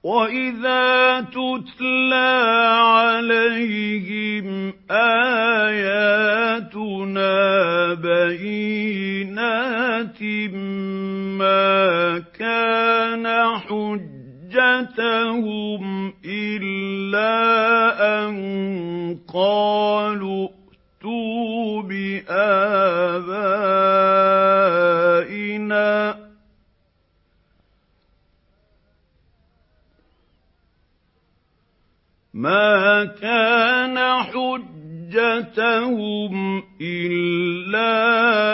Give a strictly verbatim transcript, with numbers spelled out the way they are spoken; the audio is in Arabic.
وَإِذَا تُتْلَىٰ عَلَيْهِمْ آيَاتُنَا بَيِّنَاتٍ مَّا كَانَ حُجَّتَهُمْ إِلَّا أَن قَالُوا ائْتُوا بِآبَائِنَا مَا كَانَ حُجَّتَهُمْ إِلَّا